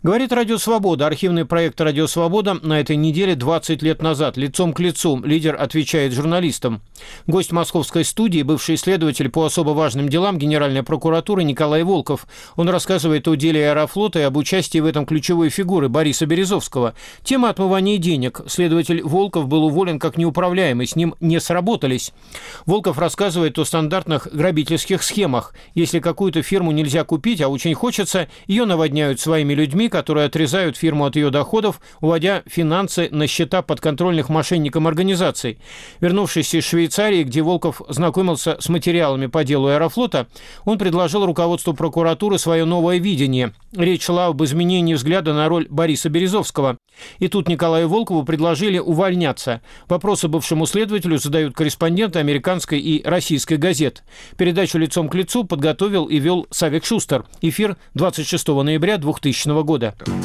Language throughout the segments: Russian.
Говорит «Радио Свобода». Архивный проект «Радио Свобода» на этой неделе 20 лет назад. Лицом к лицу. Лидер отвечает журналистам. Гость московской студии, бывший следователь по особо важным делам Генеральной прокуратуры Николай Волков. Он рассказывает о деле Аэрофлота и об участии в этом ключевой фигуры Бориса Березовского. Тема отмывания денег. Следователь Волков был уволен как неуправляемый, с ним не сработались. Волков рассказывает о стандартных грабительских схемах. Если какую-то фирму нельзя купить, а очень хочется, ее наводняют своими людьми, которые отрезают фирму от ее доходов, уводя финансы на счета подконтрольных мошенникам организаций. Вернувшись из Швейцарии, где Волков знакомился с материалами по делу Аэрофлота, он предложил руководству прокуратуры свое новое видение. Речь шла об изменении взгляда на роль Бориса Березовского. И тут Николаю Волкову предложили увольняться. Вопросы бывшему следователю задают корреспонденты американской и российской газет. Передачу «Лицом к лицу» подготовил и вел Савик Шустер. Эфир 26 ноября 2000 года.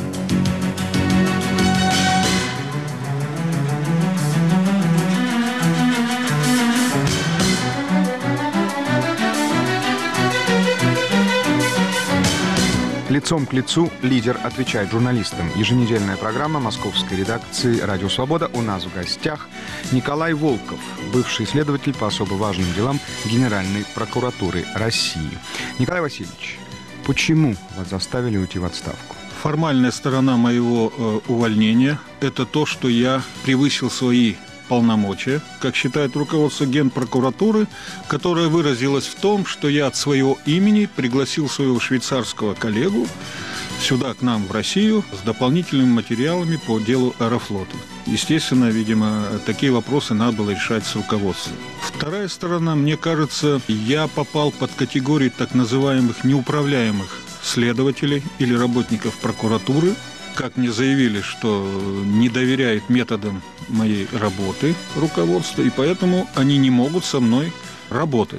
«Лицом к лицу» лидер отвечает журналистам. Еженедельная программа московской редакции «Радио Свобода». У нас в гостях Николай Волков, бывший следователь по особо важным делам Генеральной прокуратуры России. Николай Васильевич, почему вас заставили уйти в отставку? Формальная сторона моего увольнения – это то, что я превысил свои полномочия, как считает руководство Генпрокуратуры, которое выразилось в том, что я от своего имени пригласил своего швейцарского коллегу сюда, к нам, в Россию, с дополнительными материалами по делу Аэрофлота. Естественно, видимо, такие вопросы надо было решать с руководством. Вторая сторона, мне кажется, я попал под категорию так называемых неуправляемых следователей или работников прокуратуры. Как мне заявили, что не доверяет методам моей работы руководства, и поэтому они не могут со мной работать.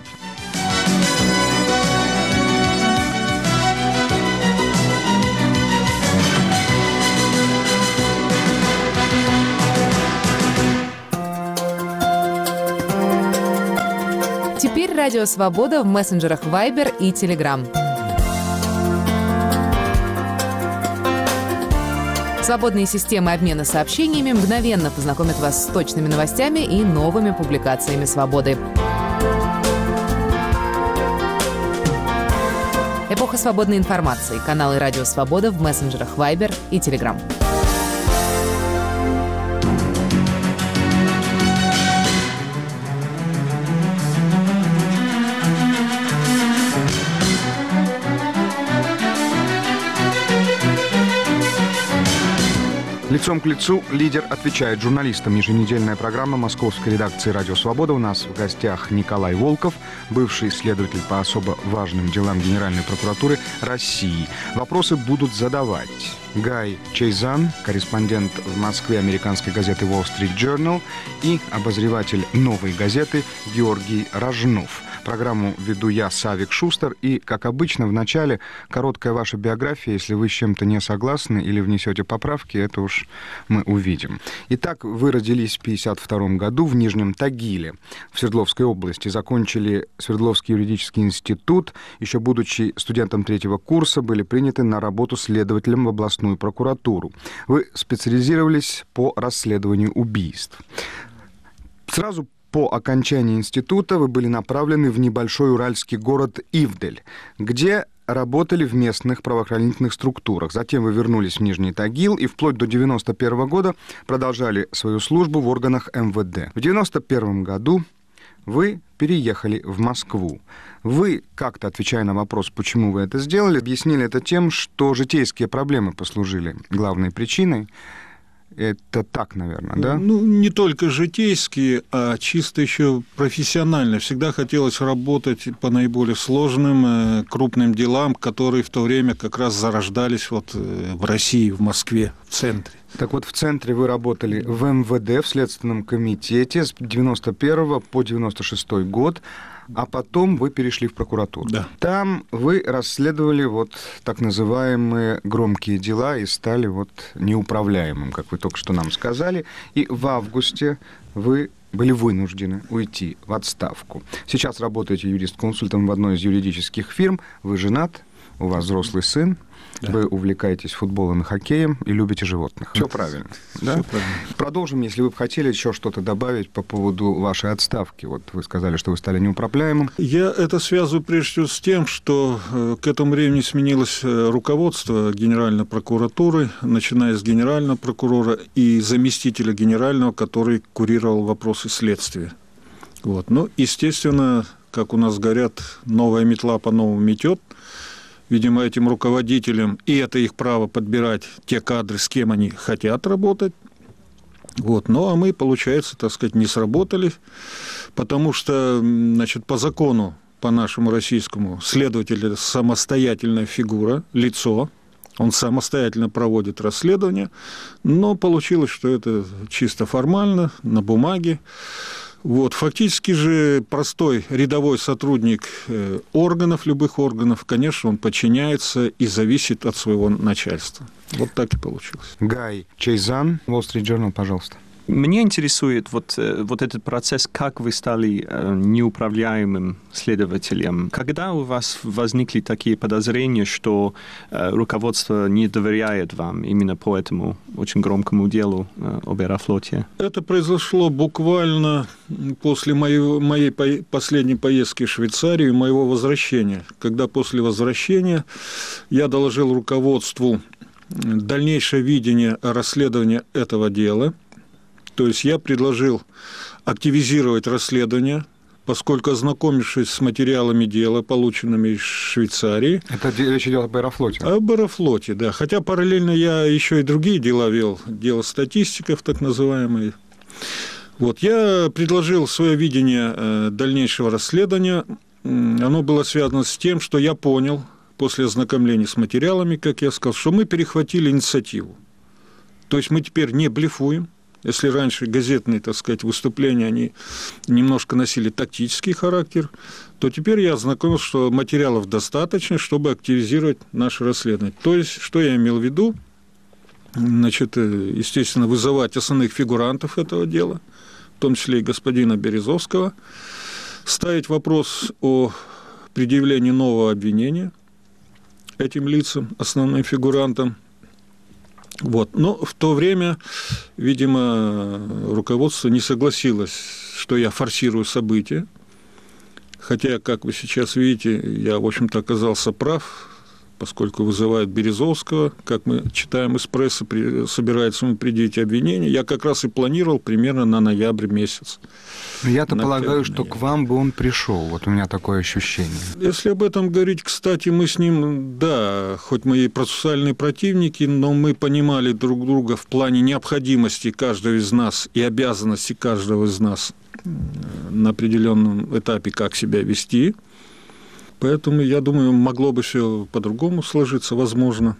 Теперь «Радио Свобода» в мессенджерах Viber и Telegram. Свободные системы обмена сообщениями мгновенно познакомят вас с точными новостями и новыми публикациями «Свободы». Эпоха свободной информации. Каналы «Радио Свобода» в мессенджерах Viber и Telegram. «Лицом к лицу» лидер отвечает журналистам. Еженедельная программа московской редакции «Радио Свобода». У нас в гостях Николай Волков, бывший следователь по особо важным делам Генеральной прокуратуры России. Вопросы будут задавать Гай Чейзан, корреспондент в Москве американской газеты Wall Street Journal, и обозреватель «Новой газеты» Георгий Рожнов. Программу веду я, Савик Шустер, и, как обычно, в начале короткая ваша биография. Если вы с чем-то не согласны или внесете поправки, это уж мы увидим. Итак, вы родились в 1952 году в Нижнем Тагиле в Свердловской области, закончили Свердловский юридический институт, еще будучи студентом 3-го курса, были приняты на работу следователем в областную прокуратуру. Вы специализировались по расследованию убийств. Сразу по окончании института вы были направлены в небольшой уральский город Ивдель, где работали в местных правоохранительных структурах. Затем вы вернулись в Нижний Тагил и вплоть до 1991 года продолжали свою службу в органах МВД. В 1991 году вы переехали в Москву. Вы, как-то отвечая на вопрос, почему вы это сделали, объяснили это тем, что житейские проблемы послужили главной причиной. Это так, наверное, да? Ну, не только житейские, а чисто еще профессионально. Всегда хотелось работать по наиболее сложным, крупным делам, которые в то время как раз зарождались вот в России, в Москве, в центре. Так вот, в центре вы работали в МВД, в Следственном комитете с 91 по 96 год, а потом вы перешли в прокуратуру. Да. Там вы расследовали вот так называемые громкие дела и стали вот неуправляемым, как вы только что нам сказали. И в августе вы были вынуждены уйти в отставку. Сейчас работаете юрист-консультом в одной из юридических фирм, вы женат, у вас взрослый сын. Да. Вы увлекаетесь футболом и хоккеем и любите животных. Все правильно. Да? Все правильно. Продолжим, если вы бы хотели еще что-то добавить по поводу вашей отставки. Вот вы сказали, что вы стали неуправляемым. Я это связываю прежде всего с тем, что к этому времени сменилось руководство Генеральной прокуратуры, начиная с генерального прокурора и заместителя генерального, который курировал вопросы следствия. Вот. Ну, естественно, как у нас говорят, новая метла по-новому метет. Видимо, этим руководителям, и это их право подбирать те кадры, с кем они хотят работать. Вот. Ну, а мы, получается, так сказать, не сработали, потому что, значит, по закону, по нашему российскому, следователь – самостоятельная фигура, лицо, он самостоятельно проводит расследование, но получилось, что это чисто формально, на бумаге. Вот, фактически же простой рядовой сотрудник органов, любых органов, конечно, он подчиняется и зависит от своего начальства. Вот так и получилось. Гай Чейзан, Wall Street Journal, пожалуйста. Меня интересует вот этот процесс, как вы стали неуправляемым следователем. Когда у вас возникли такие подозрения, что руководство не доверяет вам именно по этому очень громкому делу об Аэрофлоте? Это произошло буквально после моей последней поездки в Швейцарию и моего возвращения. Когда после возвращения я доложил руководству дальнейшее видение расследования этого дела. То есть я предложил активизировать расследование, поскольку, ознакомившись с материалами дела, полученными из Швейцарии... Это речь идет об Аэрофлоте? Об Аэрофлоте, да. Хотя параллельно я еще и другие дела вел, дело статистиков, так называемые. Вот, я предложил свое видение дальнейшего расследования. Оно было связано с тем, что я понял после ознакомления с материалами, как я сказал, что мы перехватили инициативу. То есть мы теперь не блефуем. Если раньше газетные, так сказать, выступления, они немножко носили тактический характер, то теперь я ознакомился, что материалов достаточно, чтобы активизировать наше расследование. То есть, что я имел в виду? Значит, естественно, вызывать основных фигурантов этого дела, в том числе и господина Березовского, ставить вопрос о предъявлении нового обвинения этим лицам, основным фигурантам. Вот. Но в то время, видимо, руководство не согласилось, что я форсирую события. Хотя, как вы сейчас видите, я, в общем-то, оказался прав, поскольку вызывают Березовского, как мы читаем из прессы, собирается ему предъявить обвинение. Я как раз и планировал примерно на ноябрь месяц. Я-то полагаю, что к вам бы он пришел. Вот у меня такое ощущение. Если об этом говорить, кстати, мы с ним, да, хоть мы и процессуальные противники, но мы понимали друг друга в плане необходимости каждого из нас и обязанности каждого из нас на определенном этапе, как себя вести. Поэтому, я думаю, могло бы все по-другому сложиться, возможно.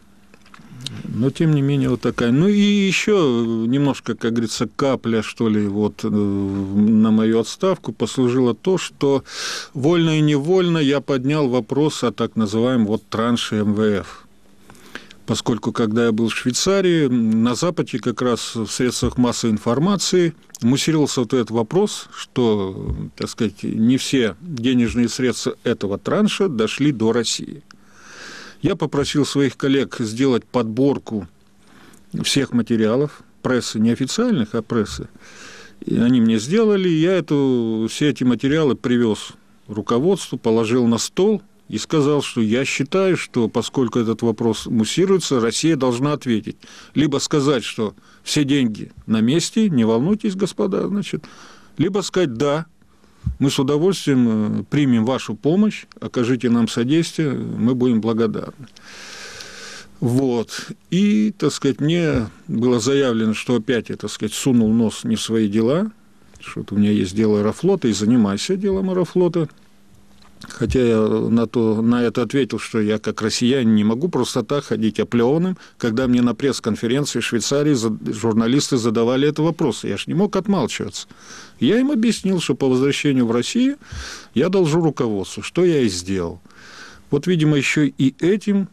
Но, тем не менее, вот такая. Ну, и еще немножко, как говорится, капля, что ли, вот на мою отставку послужило то, что вольно и невольно я поднял вопрос о так называемом вот транше МВФ. Поскольку, когда я был в Швейцарии, на Западе как раз в средствах массовой информации муссировался вот этот вопрос, что, так сказать, не все денежные средства этого транша дошли до России. Я попросил своих коллег сделать подборку всех материалов, прессы, не официальных, а прессы. И они мне сделали, и я все эти материалы привез руководству, положил на стол и сказал, что я считаю, что поскольку этот вопрос муссируется, Россия должна ответить. Либо сказать, что все деньги на месте, не волнуйтесь, господа, значит, либо сказать «да». Мы с удовольствием примем вашу помощь, окажите нам содействие, мы будем благодарны. Вот. И, так сказать, мне было заявлено, что опять я, так сказать, сунул нос не в свои дела, что у меня есть дело Аэрофлота, и занимаюсь делом Аэрофлота. Хотя я на это ответил, что я, как россиянин, не могу просто так ходить оплеванным, когда мне на пресс-конференции в Швейцарии журналисты задавали этот вопрос. Я же не мог отмалчиваться. Я им объяснил, что по возвращению в Россию я должу руководству, что я и сделал. Вот, видимо, еще и этим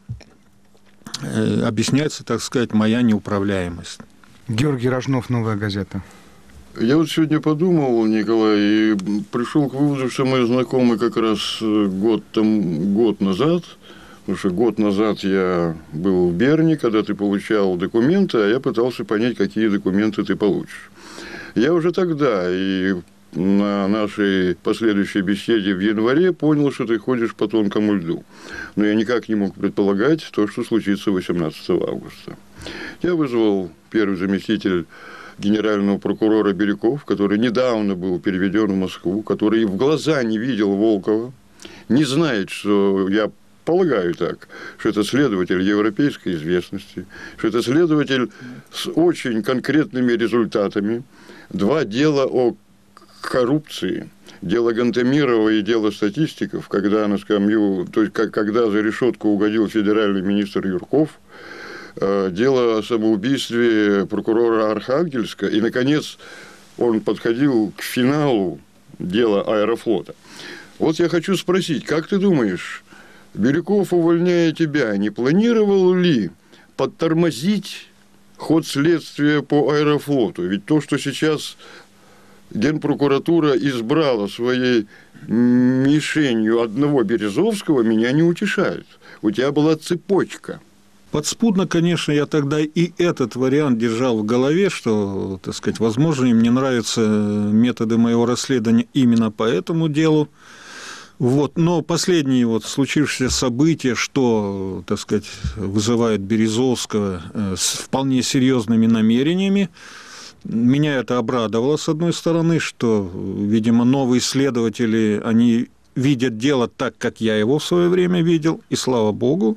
объясняется, так сказать, моя неуправляемость. Георгий Рожнов, «Новая газета». Я вот сегодня подумал, Николай, и пришел к выводу, что мы знакомы как раз год назад. Потому что год назад я был в Берне, когда ты получал документы, а я пытался понять, какие документы ты получишь. Я уже тогда и на нашей последующей беседе в январе понял, что ты ходишь по тонкому льду. Но я никак не мог предполагать то, что случится 18 августа. Я вызвал первый заместитель генерального прокурора Бирюков, который недавно был переведен в Москву, который в глаза не видел Волкова, не знает, что я полагаю так, что это следователь европейской известности, что это следователь с очень конкретными результатами. 2 дела о коррупции, дело Гантемирова и дело статистиков, когда на скамью, то есть когда за решетку угодил федеральный министр Юрков, дело о самоубийстве прокурора Архангельска, и, наконец, он подходил к финалу дела Аэрофлота. Вот я хочу спросить, как ты думаешь, Бирюков, увольняя тебя, не планировал ли подтормозить ход следствия по Аэрофлоту? Ведь то, что сейчас Генпрокуратура избрала своей мишенью одного Березовского, меня не утешает. У тебя была цепочка. Подспудно, конечно, я тогда и этот вариант держал в голове, что, так сказать, возможно, им не нравятся методы моего расследования именно по этому делу. Вот. Но последние вот случившиеся события, что, так сказать, вызывает Березовского с вполне серьезными намерениями, меня это обрадовало, с одной стороны, что, видимо, новые следователи, они видят дело так, как я его в свое время видел, и слава богу.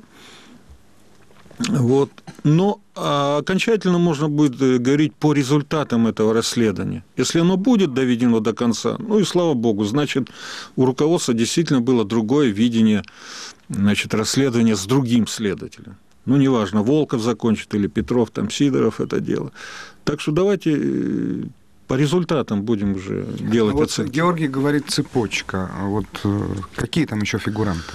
Вот. Но окончательно можно будет говорить по результатам этого расследования. Если оно будет доведено до конца, ну и слава богу, значит, у руководства действительно было другое видение, значит, расследования с другим следователем. Ну, неважно, Волков закончит или Петров, там, Сидоров это дело. Так что давайте по результатам будем уже делать оценки. Георгий говорит цепочка. Вот какие там еще фигуранты?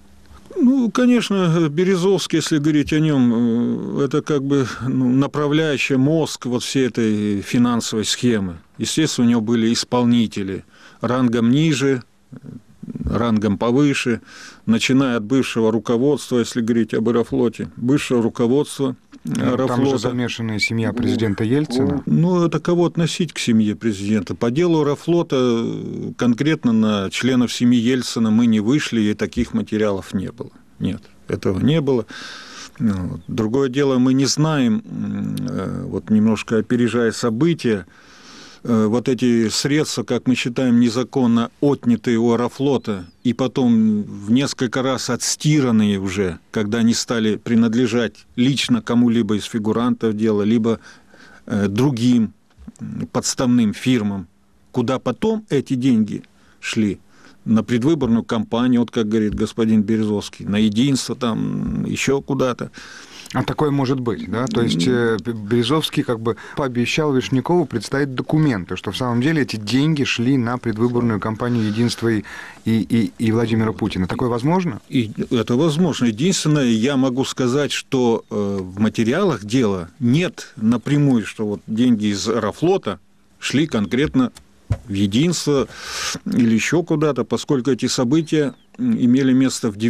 Ну, конечно, Березовский, если говорить о нем, это как бы направляющий мозг вот всей этой финансовой схемы. Естественно, у него были исполнители рангом ниже, рангом повыше, начиная от бывшего руководства, если говорить об Аэрофлоте, бывшего руководства Аэрофлота. Там же замешана семья президента Ельцина. Ну, это кого относить к семье президента? По делу Аэрофлота конкретно на членов семьи Ельцина мы не вышли, и таких материалов не было. Нет, этого не было. Другое дело, мы не знаем, вот немножко опережая события, вот эти средства, как мы считаем, незаконно отнятые у Аэрофлота и потом в несколько раз отстиранные уже, когда они стали принадлежать лично кому-либо из фигурантов дела, либо другим подставным фирмам, куда потом эти деньги шли на предвыборную кампанию, вот как говорит господин Березовский, на единство, там, еще куда-то. А такое может быть, да? То есть Березовский как бы пообещал Вишнякову представить документы, что в самом деле эти деньги шли на предвыборную кампанию «Единства» и Владимира Путина. Такое возможно? И это возможно. Единственное, я могу сказать, что в материалах дела нет напрямую, что вот деньги из Аэрофлота шли конкретно в «Единство» или еще куда-то, поскольку эти события имели место в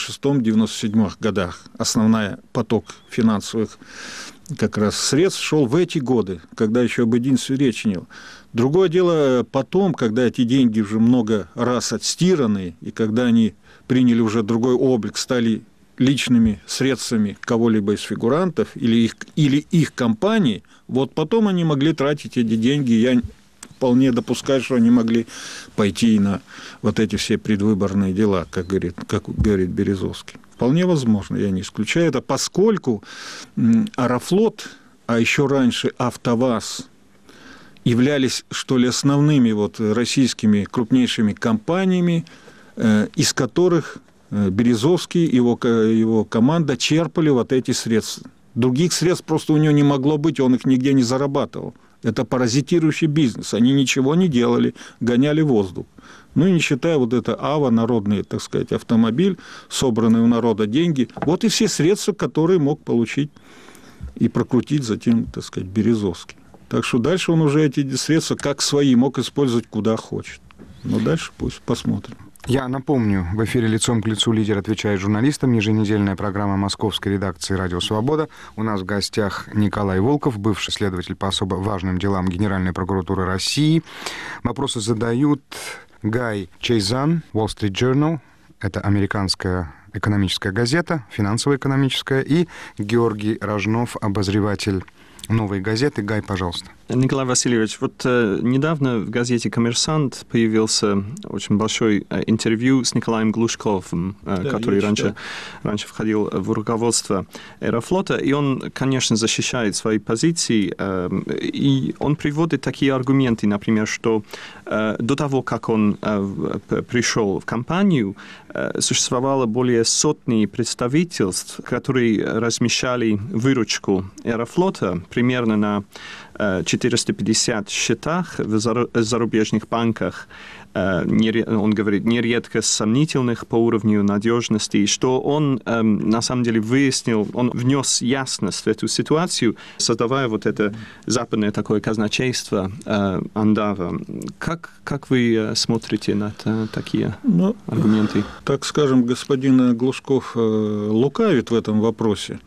96-97 годах. Основной поток финансовых как раз средств шел в эти годы, когда еще об единстве речи не было. Другое дело потом, когда эти деньги уже много раз отстираны, и когда они приняли уже другой облик, стали личными средствами кого-либо из фигурантов или их компаний, вот потом они могли тратить эти деньги. Я вполне допускаю, что они могли пойти на вот эти все предвыборные дела, как говорит Березовский. Вполне возможно, я не исключаю это, поскольку Аэрофлот, а еще раньше АвтоВАЗ, являлись, что ли, основными вот российскими крупнейшими компаниями, из которых Березовский и его команда черпали вот эти средства. Других средств просто у него не могло быть, он их нигде не зарабатывал. Это паразитирующий бизнес. Они ничего не делали, гоняли воздух. Ну и не считая вот это АВА, народный, так сказать, автомобиль, собранные у народа деньги. Вот и все средства, которые мог получить и прокрутить затем, так сказать, Березовский. Так что дальше он уже эти средства как свои мог использовать куда хочет. Но дальше пусть посмотрим. Я напомню, в эфире «Лицом к лицу» лидер отвечает журналистам. Еженедельная программа московской редакции «Радио Свобода». У нас в гостях Николай Волков, бывший следователь по особо важным делам Генеральной прокуратуры России. Вопросы задают Гай Чейзан, Wall Street Journal. Это американская экономическая газета, финансово-экономическая. И Георгий Рожнов, обозреватель «Новой газеты». Гай, пожалуйста. Николай Васильевич, вот недавно в газете «Коммерсант» появился очень большой интервью с Николаем Глушковым, который раньше входил в руководство Аэрофлота, и он, конечно, защищает свои позиции, и он приводит такие аргументы, например, что до того, как он пришел в компанию, существовало более сотни представительств, которые размещали выручку Аэрофлота примерно на 450 счетах в зарубежных банках, он говорит, нередко сомнительных по уровню надежности, что он на самом деле выяснил, он внес ясность в эту ситуацию, создавая вот это западное такое казначейство Андава. Как вы смотрите на такие аргументы? Так скажем, господин Глушков лукавит в этом вопросе,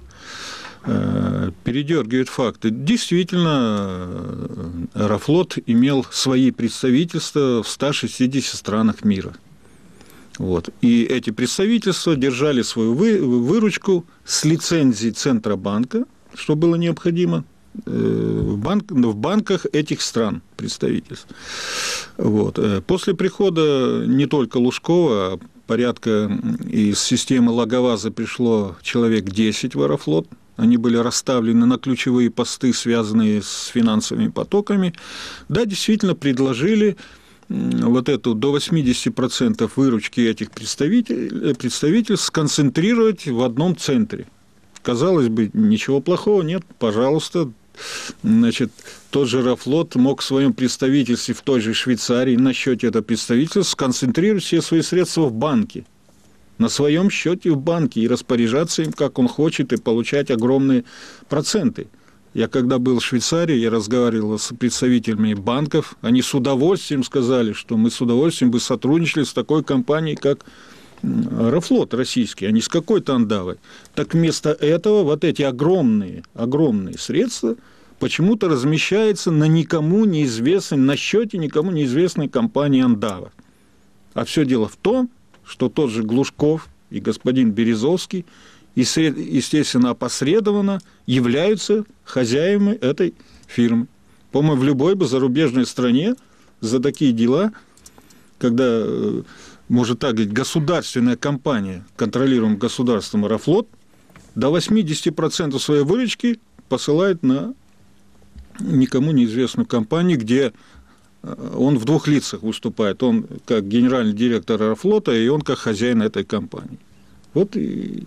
передергивает факты. Действительно, Аэрофлот имел свои представительства в 160 странах мира. Вот. И эти представительства держали свою выручку с лицензией Центробанка, что было необходимо, в банках этих стран представительств. Вот. После прихода не только Лужкова, а порядка из системы Лаговаза пришло человек 10 в Аэрофлот. Они были расставлены на ключевые посты, связанные с финансовыми потоками. Да, действительно, предложили вот эту до 80% выручки этих представительств сконцентрировать в одном центре. Казалось бы, ничего плохого нет, пожалуйста. Значит, тот же Аэрофлот мог в своем представительстве в той же Швейцарии на счете этого представительства сконцентрировать все свои средства в банке, на своем счете в банке, и распоряжаться им, как он хочет, и получать огромные проценты. Я когда был в Швейцарии, я разговаривал с представителями банков, они с удовольствием сказали, что мы с удовольствием бы сотрудничали с такой компанией, как Аэрофлот российский, а не с какой-то Андавой. Так вместо этого вот эти огромные средства почему-то размещаются на никому неизвестной, на счете никому неизвестной компании Андава. А все дело в том, что тот же Глушков и господин Березовский, естественно, опосредованно являются хозяевами этой фирмы. По-моему, в любой бы зарубежной стране за такие дела, когда, можно так говорить, государственная компания, контролируемая государством Аэрофлот, до 80% своей выручки посылает на никому неизвестную компанию, где он в двух лицах выступает. Он как генеральный директор Аэрофлота, и он как хозяин этой компании. Вот и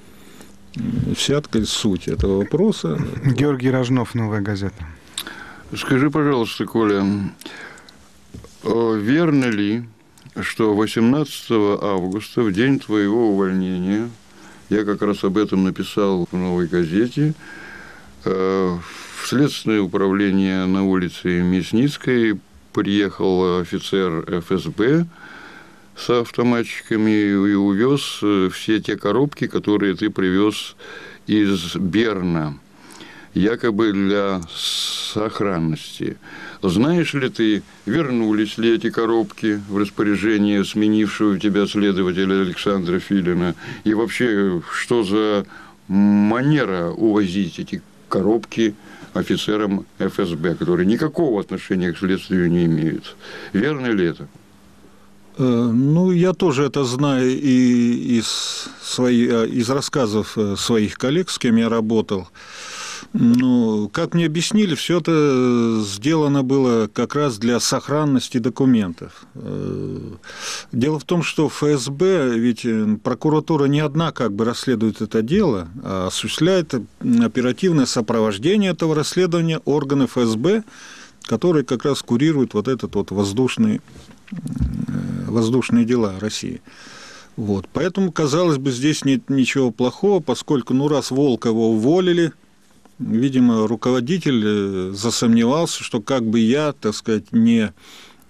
вся суть этого вопроса. Георгий Рожнов, «Новая газета». Скажи, пожалуйста, Коля, верно ли, что 18 августа, в день твоего увольнения, я как раз об этом написал в «Новой газете», в Следственное управление на улице Мясницкой приехал офицер ФСБ с автоматчиками и увез все те коробки, которые ты привез из Берна, якобы для сохранности. Знаешь ли ты, вернулись ли эти коробки в распоряжение сменившего тебя следователя Александра Филина? И вообще, что за манера увозить эти коробки офицерам ФСБ, которые никакого отношения к следствию не имеют? Верно ли это? Ну, я тоже это знаю и из рассказов своих коллег, с кем я работал. Ну, как мне объяснили, все это сделано было как раз для сохранности документов. Дело в том, что ФСБ, ведь прокуратура не одна как бы расследует это дело, а осуществляет оперативное сопровождение этого расследования органы ФСБ, которые как раз курируют вот этот вот воздушные дела России. Вот. Поэтому, казалось бы, здесь нет ничего плохого, поскольку, раз Волкова уволили, видимо, руководитель засомневался, что как бы я, так сказать, не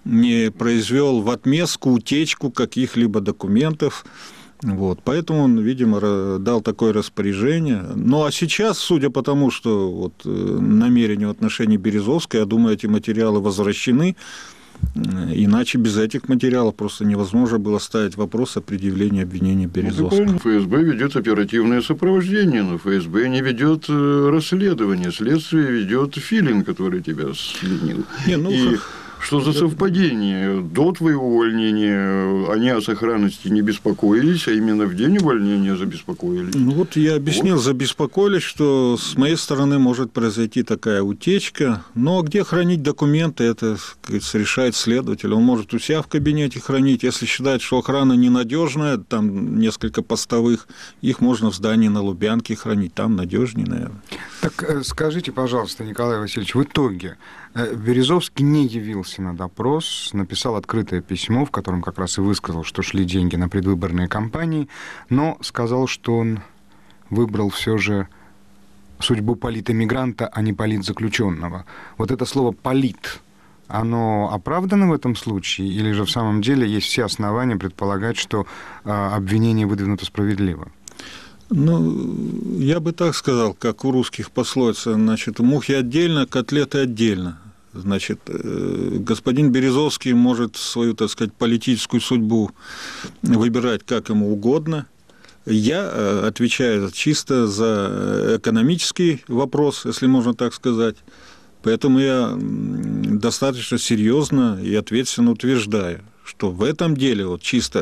не произвел в отместку, утечку каких-либо документов. Вот, поэтому он, видимо, дал такое распоряжение. Ну, а сейчас, судя по тому, что вот намерения в отношении Березовской, я думаю, эти материалы возвращены, иначе без этих материалов просто невозможно было ставить вопрос о предъявлении обвинения Березовской. ФСБ ведет оперативное сопровождение, но ФСБ не ведет расследование. Следствие ведет Филин, который тебя следил. Что за совпадение? До твоего увольнения они о сохранности не беспокоились, а именно в день увольнения забеспокоились. Ну вот я объяснил, забеспокоились, что с моей стороны может произойти такая утечка. Но где хранить документы, это, как говорится, решает следователь. Он может у себя в кабинете хранить. Если считает, что охрана ненадежная, там несколько постовых, их можно в здании на Лубянке хранить. Там надежнее, наверное. Так скажите, пожалуйста, Николай Васильевич, в итоге Березовский не явился на допрос, написал открытое письмо, в котором как раз и высказал, что шли деньги на предвыборные кампании, но сказал, что он выбрал все же судьбу политэмигранта, а не политзаключенного. Вот это слово «полит», оно оправдано в этом случае, или же в самом деле есть все основания предполагать, что обвинение выдвинуто справедливо? Ну, я бы так сказал, как у русских пословица, значит, мухи отдельно, котлеты отдельно. Значит, господин Березовский может свою, так сказать, политическую судьбу выбирать как ему угодно. Я отвечаю чисто за экономический вопрос, если можно так сказать. Поэтому я достаточно серьезно и ответственно утверждаю, что в этом деле, вот чисто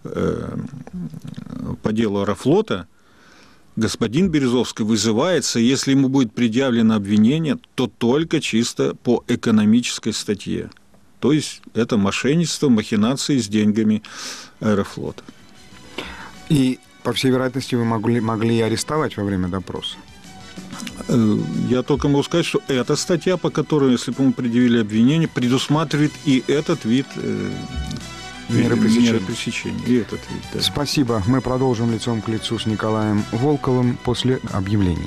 по делу Аэрофлота, господин Березовский вызывается, если ему будет предъявлено обвинение, то только чисто по экономической статье. То есть это мошенничество, махинации с деньгами Аэрофлота. И, по всей вероятности, вы могли арестовать во время допроса? Я только могу сказать, что эта статья, по которой, если бы ему предъявили обвинение, предусматривает и этот вид меры пресечения. И этот вид, да. Спасибо. Мы продолжим лицом к лицу с Николаем Волковым после объявлений.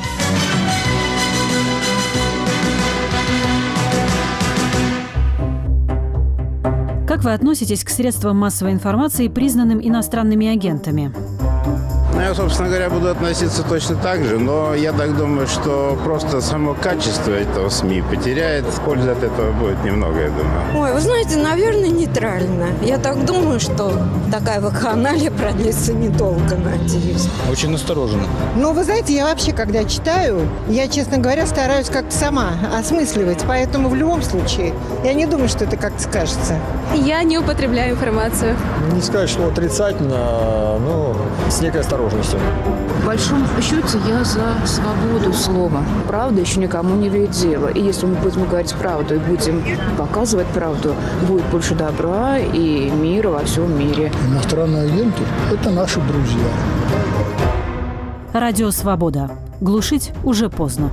Как вы относитесь к средствам массовой информации, признанным иностранными агентами? Я, собственно говоря, буду относиться точно так же, но я так думаю, что просто само качество этого СМИ потеряет. Пользы от этого будет немного, я думаю. Ой, вы знаете, наверное, нейтрально. Я так думаю, что такая вакханалия продлится недолго, надеюсь. Очень настороженно. Ну, вы знаете, я вообще, когда читаю, я, честно говоря, стараюсь как-то сама осмысливать. Поэтому в любом случае, я не думаю, что это как-то скажется. Я не употребляю информацию. Не сказать, что отрицательно, но с некой осторожностью. В большом счете я за свободу слова. Правда еще никому не имеет дела. И если мы будем говорить правду и будем показывать правду, будет больше добра и мира во всем мире. Иностранные агенты – это наши друзья. Радио «Свобода». Глушить уже поздно.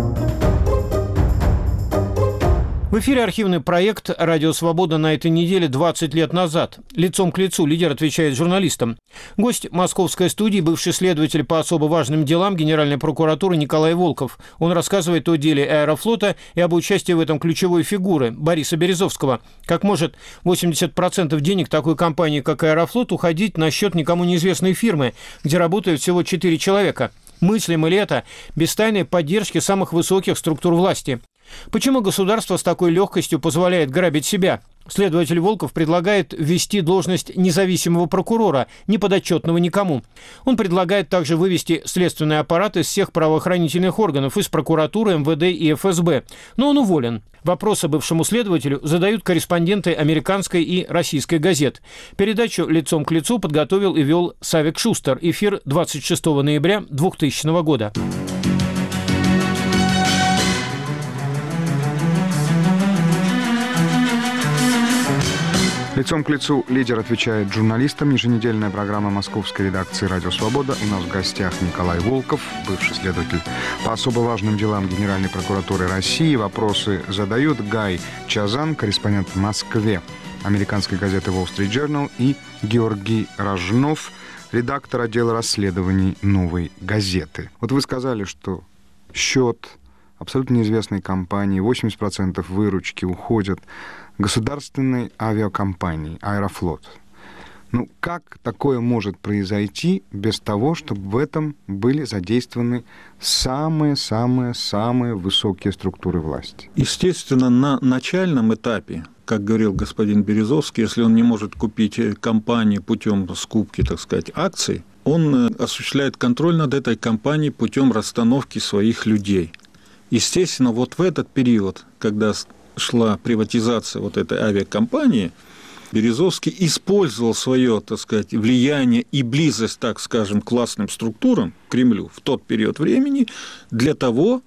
В эфире архивный проект «Радио Свобода» на этой неделе 20 лет назад. Лицом к лицу лидер отвечает журналистам. Гость московской студии, бывший следователь по особо важным делам Генеральной прокуратуры Николай Волков. Он рассказывает о деле Аэрофлота и об участии в этом ключевой фигуры Бориса Березовского. Как может 80% денег такой компании, как Аэрофлот, уходить на счет никому неизвестной фирмы, где работают всего 4 человека? Мыслимо ли это без тайной поддержки самых высоких структур власти? Почему государство с такой легкостью позволяет грабить себя? Следователь Волков предлагает ввести должность независимого прокурора, не подотчетного никому. Он предлагает также вывести следственный аппарат из всех правоохранительных органов, из прокуратуры, МВД и ФСБ. Но он уволен. Вопросы бывшему следователю задают корреспонденты американской и российской газет. Передачу «Лицом к лицу» подготовил и вел Савик Шустер. Эфир 26 ноября 2000 года. Лицом к лицу лидер отвечает журналистам. Еженедельная программа московской редакции «Радио Свобода». У нас в гостях Николай Волков, бывший следователь по особо важным делам Генеральной прокуратуры России. Вопросы задают Гай Чазан, корреспондент в Москве американской газеты Wall Street Journal, и Георгий Рожнов, редактор отдела расследований «Новой газеты». Вот вы сказали, что счет абсолютно неизвестной компании, 80% выручки уходят государственной авиакомпании «Аэрофлот». Ну, как такое может произойти без того, чтобы в этом были задействованы самые-самые-самые высокие структуры власти? Естественно, на начальном этапе, как говорил господин Березовский, если он не может купить компанию путем скупки, так сказать, акций, он осуществляет контроль над этой компанией путем расстановки своих людей. Естественно, вот в этот период, когда шла приватизация вот этой авиакомпании, Березовский использовал свое, так сказать, влияние и близость, так скажем, к властным структурам, к Кремлю, в тот период времени для того,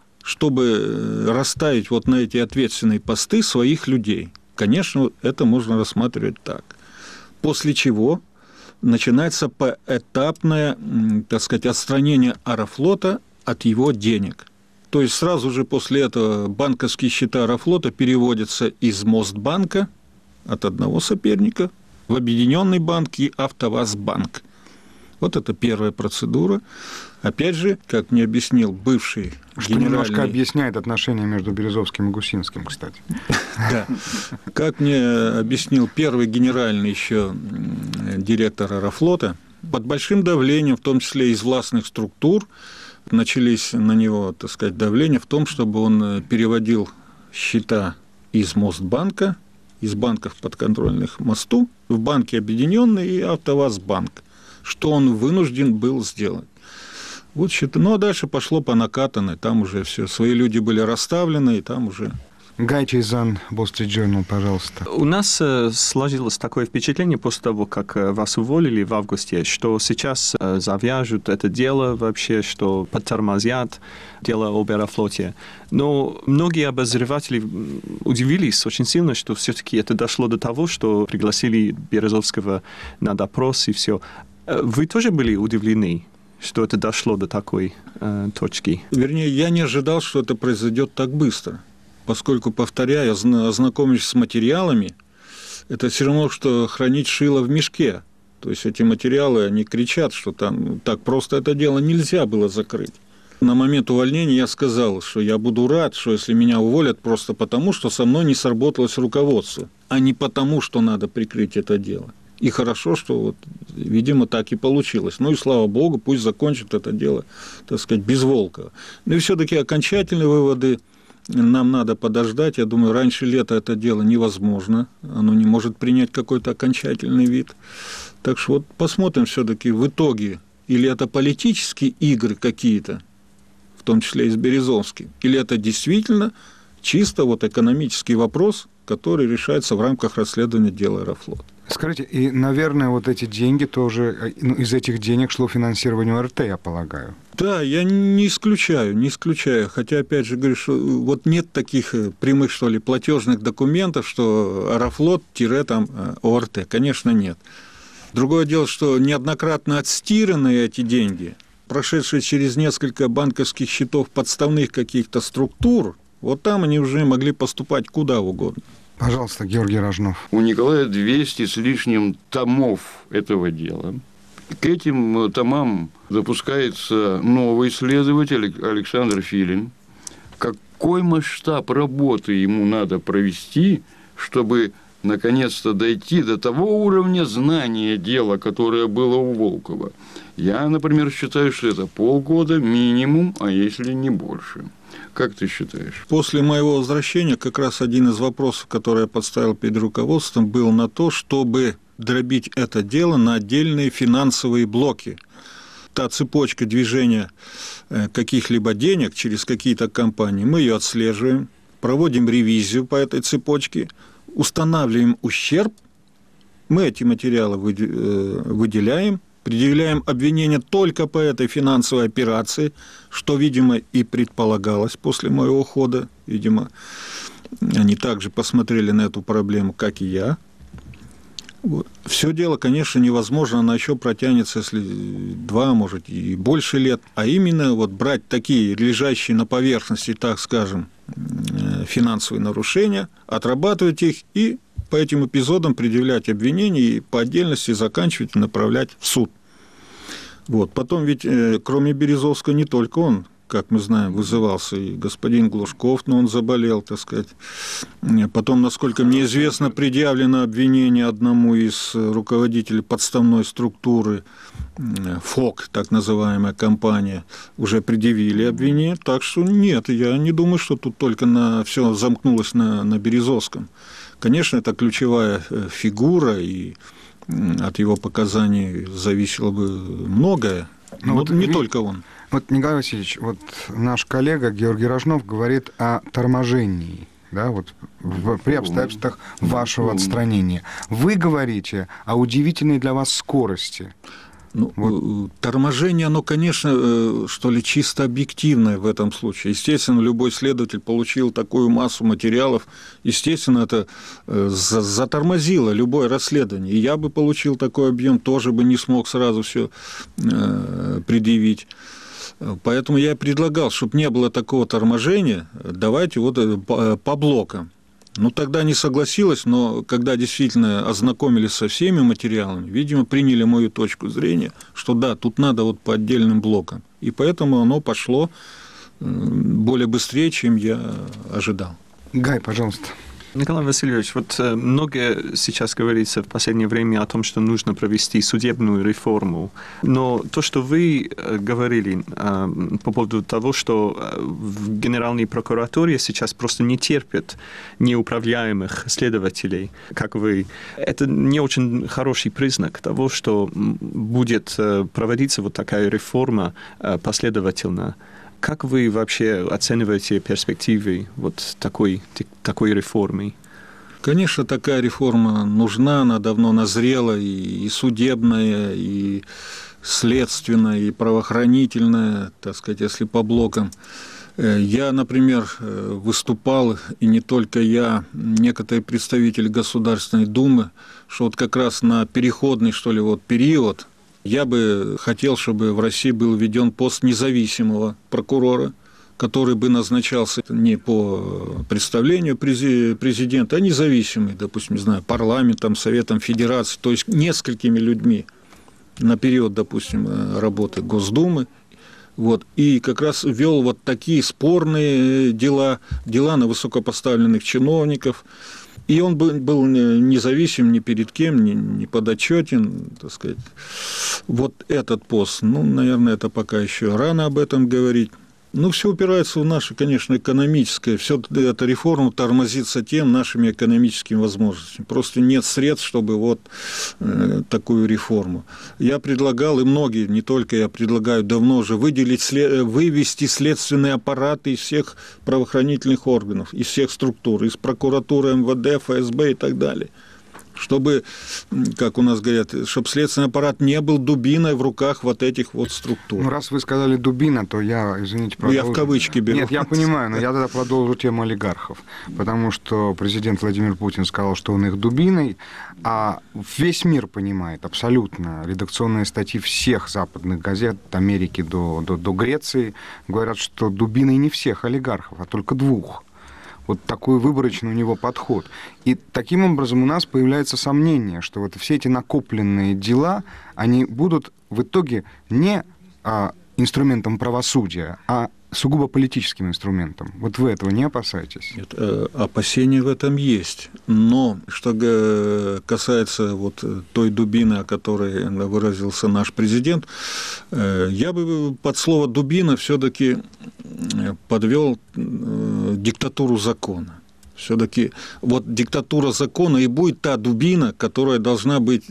чтобы расставить вот на эти ответственные посты своих людей. Конечно, это можно рассматривать так. После чего начинается поэтапное, так сказать, отстранение Аэрофлота от его денег. То есть сразу же после этого банковские счета Аэрофлота переводятся из Мосбанка от одного соперника в Объединенный банк и АвтоВАЗбанк. Вот это первая процедура. Опять же, как мне объяснил бывший что генеральный... немножко объясняет отношения между Березовским и Гусинским, кстати. Да. Как мне объяснил первый генеральный еще директор Аэрофлота, под большим давлением, в том числе из властных структур, начались на него, так сказать, давление в том, чтобы он переводил счета из Мосбанка, из банков подконтрольных мосту, в банки Объединенный и АвтоВАЗбанк, что он вынужден был сделать. Вот счета. Ну, а дальше пошло по накатанной, там уже все, свои люди были расставлены, и там уже... Гай Чайзан, Wall Street Journal, пожалуйста. У нас сложилось такое впечатление после того, как вас уволили в августе, что сейчас завяжут это дело вообще, что подтормозят дело об Аэрофлоте. Но многие обозреватели удивились очень сильно, что все-таки это дошло до того, что пригласили Березовского на допрос и все. Вы тоже были удивлены, что это дошло до такой точки? Вернее, я не ожидал, что это произойдет так быстро. Поскольку, повторяю, ознакомившись с материалами, это все равно, что хранить шило в мешке. То есть эти материалы, они кричат, что там так просто это дело нельзя было закрыть. На момент увольнения я сказал, что я буду рад, что если меня уволят просто потому, что со мной не сработалось руководство, а не потому, что надо прикрыть это дело. И хорошо, что, вот, видимо, так и получилось. Ну и слава богу, пусть закончат это дело, так сказать, без Волкова. Ну и все-таки окончательные выводы нам надо подождать. Я думаю, раньше лета это дело невозможно. Оно не может принять какой-то окончательный вид. Так что вот посмотрим все-таки в итоге, или это политические игры какие-то, в том числе и с Березовским, или это действительно чисто вот экономический вопрос, который решается в рамках расследования дела «Аэрофлот». Скажите, и, наверное, вот эти деньги тоже, ну, из этих денег шло финансирование ОРТ, я полагаю. Да, я не исключаю. Хотя, опять же, говорю, что вот нет таких прямых, что ли, платежных документов, что Аэрофлот-ОРТ. Конечно, нет. Другое дело, что неоднократно отстиранные эти деньги, прошедшие через несколько банковских счетов подставных каких-то структур, вот там они уже могли поступать куда угодно. Пожалуйста, Георгий Рожнов. У Николая 200 с лишним томов этого дела. К этим томам запускается новый следователь Александр Филин. Какой масштаб работы ему надо провести, чтобы наконец-то дойти до того уровня знания дела, которое было у Волкова? Я, например, считаю, что это полгода минимум, а если не больше. Как ты считаешь? После моего возвращения как раз один из вопросов, который я поставил перед руководством, был на то, чтобы дробить это дело на отдельные финансовые блоки. Та цепочка движения каких-либо денег через какие-то компании, мы ее отслеживаем, проводим ревизию по этой цепочке, устанавливаем ущерб, мы эти материалы выделяем, предъявляем обвинение только по этой финансовой операции, что, видимо, и предполагалось после моего ухода. Видимо, они также посмотрели на эту проблему, как и я. Вот. Все дело, конечно, невозможно, оно еще протянется, если 2, может, и больше лет. А именно вот брать такие лежащие на поверхности, так скажем, финансовые нарушения, отрабатывать их и по этим эпизодам предъявлять обвинения и по отдельности заканчивать и направлять в суд. Вот. Потом ведь, кроме Березовского, не только он как мы знаем, вызывался и господин Глушков, но он заболел, так сказать. Потом, насколько мне известно, предъявлено обвинение одному из руководителей подставной структуры, ФОК, так называемая компания, уже предъявили обвинение. Так что нет, я не думаю, что тут только все замкнулось на Березовском. Конечно, это ключевая фигура, и от его показаний зависело бы многое, но вот не только он. Вот, Николай Васильевич, вот наш коллега Георгий Рожнов говорит о торможении, да, вот при обстоятельствах вашего отстранения. Вы говорите о удивительной для вас скорости. Вот. Торможение, оно, конечно, что ли, чисто объективное в этом случае. Естественно, любой следователь получил такую массу материалов, естественно, это затормозило любое расследование. И я бы получил такой объем, тоже бы не смог сразу все предъявить. Поэтому я предлагал, чтобы не было такого торможения, давайте вот по блокам. Ну, тогда не согласилась, но когда действительно ознакомились со всеми материалами, видимо, приняли мою точку зрения, что да, тут надо вот по отдельным блокам. И поэтому оно пошло более быстрее, чем я ожидал. Гай, пожалуйста. Николай Васильевич, вот многое сейчас говорится в последнее время о том, что нужно провести судебную реформу. Но то, что вы говорили по поводу того, что в Генеральной прокуратуре сейчас просто не терпят неуправляемых следователей, как вы, это не очень хороший признак того, что будет проводиться вот такая реформа последовательно. Как вы вообще оцениваете перспективы вот такой реформы? Конечно, такая реформа нужна, она давно назрела, и судебная, и следственная, и правоохранительная, так сказать, если по блокам. Я, например, выступал, и не только я, некоторые представители Государственной Думы, что вот как раз на переходный, что ли, вот период я бы хотел, чтобы в России был введен пост независимого прокурора, который бы назначался не по представлению президента, а независимый, допустим, не знаю, парламентом, Советом Федерации, то есть несколькими людьми на период, допустим, работы Госдумы. Вот, и как раз вел вот такие спорные дела на высокопоставленных чиновников. И он был независим ни перед кем, не подотчетен, так сказать. Вот этот пост, наверное, это пока еще рано об этом говорить. Все упирается в наше, конечно, экономическое. Все эта реформа тормозится тем нашими экономическими возможностями. Просто нет средств, чтобы вот такую реформу. Я предлагал, и многие, не только я предлагаю, давно уже вывести следственный аппарат из всех правоохранительных органов, из всех структур, из прокуратуры, МВД, ФСБ и так далее. Чтобы, как у нас говорят, чтобы следственный аппарат не был дубиной в руках вот этих вот структур. Раз вы сказали дубина, то я, извините, продолжу. Я в кавычки беру. Нет, я понимаю, но я тогда продолжу тему олигархов. Потому что президент Владимир Путин сказал, что он их дубиной, а весь мир понимает абсолютно. Редакционные статьи всех западных газет, от Америки до Греции, говорят, что дубиной не всех олигархов, а только двух. Вот такой выборочный у него подход. И таким образом у нас появляется сомнение, что вот все эти накопленные дела, они будут в итоге не инструментом правосудия, а сугубо политическим инструментом. Вот вы этого не опасаетесь? Нет, опасения в этом есть. Но что касается вот той дубины, о которой выразился наш президент, я бы под слово «дубина» все-таки подвел диктатуру закона. Все-таки вот диктатура закона и будет та дубина, которая должна бить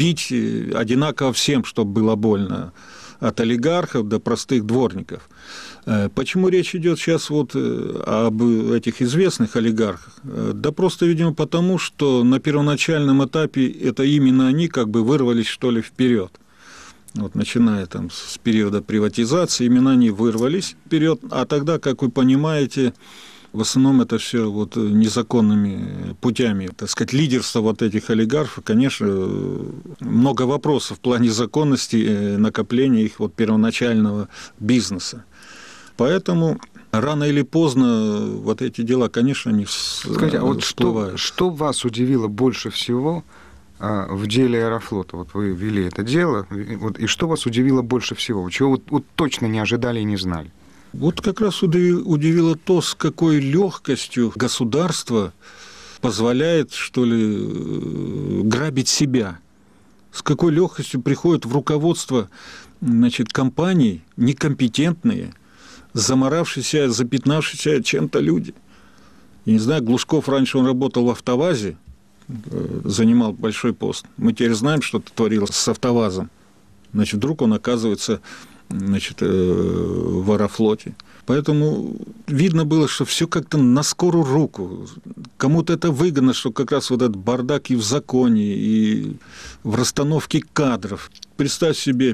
одинаково всем, чтобы было больно. От олигархов до простых дворников. Почему речь идет сейчас вот об этих известных олигархах? Да просто, видимо, потому, что на первоначальном этапе это именно они как бы вырвались, что ли, вперед. Вот, начиная там с периода приватизации, именно они вырвались вперед, а тогда, как вы понимаете, в основном это все вот незаконными путями, так сказать, лидерство вот этих олигархов, конечно, много вопросов в плане законности накопления их вот первоначального бизнеса. Поэтому рано или поздно вот эти дела, конечно, не всплывают. Скажите, а вот что вас удивило больше всего в деле Аэрофлота? Вот вы вели это дело, вот, и что вас удивило больше всего? Чего вот точно не ожидали и не знали? Вот как раз удивило то, с какой легкостью государство позволяет, что ли, грабить себя. С какой легкостью приходят в руководство, компаний некомпетентные, заморавшиеся, запятнавшиеся чем-то люди. Я не знаю, Глушков раньше он работал в «АвтоВАЗе», занимал большой пост. Мы теперь знаем, что творилось с «АвтоВАЗом». Вдруг он оказывается в «Аэрофлоте». Поэтому видно было, что все как-то на скорую руку. Кому-то это выгодно, что как раз вот этот бардак и в законе, и в расстановке кадров. Представь себе,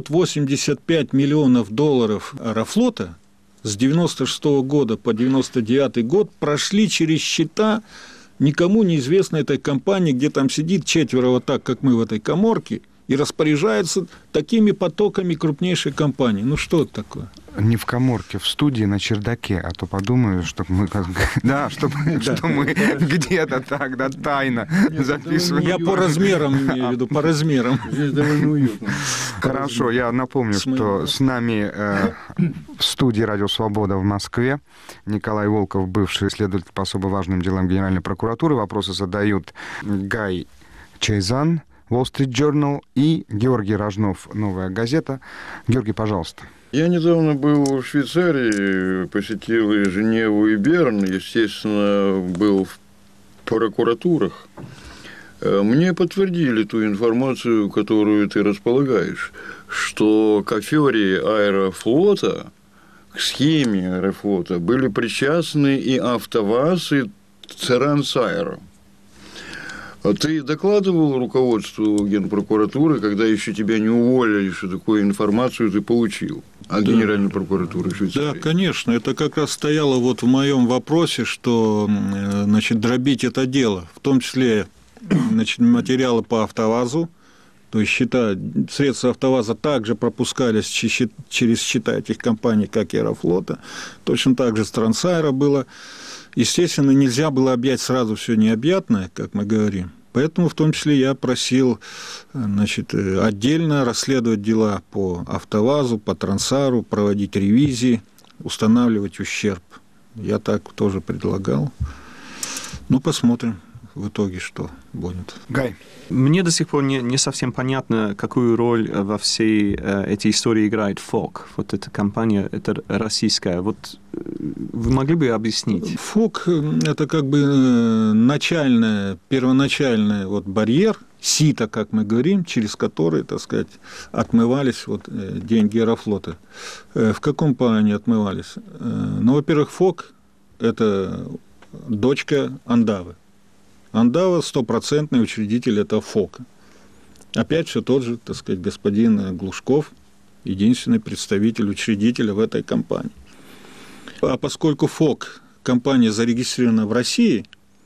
585 миллионов долларов «Аэрофлота» с 96 года по 99 год прошли через счета никому неизвестной этой компании, где там сидит 4 вот так, как мы в этой каморке, и распоряжается такими потоками крупнейшей компании. Ну, что это такое? Не в каморке, в студии на чердаке, а то подумаю, что мы что мы где-то так, да, тайно записываем. Я по размерам имею в виду, по размерам. Здесь довольно уютно. Хорошо, я напомню, что с нами в студии «Радио Свобода» в Москве Николай Волков, бывший следователь по особо важным делам Генеральной прокуратуры. Вопросы задают Гай Чайзан, Wall Street Journal, и Георгий Рожнов, «Новая газета». Георгий, пожалуйста. Я недавно был в Швейцарии, посетил и Женеву, и Берн, естественно, был в прокуратурах. Мне подтвердили ту информацию, которую ты располагаешь, что к афере Аэрофлота, к схеме Аэрофлота были причастны и «АвтоВАЗ», и «Трансаэро». Ты докладывал руководству Генпрокуратуры, когда еще тебя не уволили, что такую информацию ты получил от Генеральной прокуратуры Швейцарии? Да, конечно. Это как раз стояло вот в моем вопросе, что дробить это дело, в том числе материалы по «АвтоВАЗу», то есть средства «АвтоВАЗа» также пропускались через счета этих компаний, как и «Аэрофлота». Точно так же с «Трансаэро» было. Естественно, нельзя было объять сразу все необъятное, как мы говорим. Поэтому в том числе я просил отдельно расследовать дела по «АвтоВАЗу», по «Трансару», проводить ревизии, устанавливать ущерб. Я так тоже предлагал. Ну, посмотрим в итоге, что будет. Гай. Мне до сих пор не совсем понятно, какую роль во всей этой истории играет ФОК. Вот эта компания, это российская. Вот вы могли бы объяснить? ФОК – это как бы первоначальный барьер, сито, как мы говорим, через который, так сказать, отмывались деньги Аэрофлота. В каком плане отмывались? Ну, во-первых, ФОК – это дочка Андавы. Андава – стопроцентный учредитель этого ФОКа. Опять все тот же, так сказать, господин Глушков, единственный представитель учредителя в этой компании. А поскольку ФОК – компания зарегистрирована в России,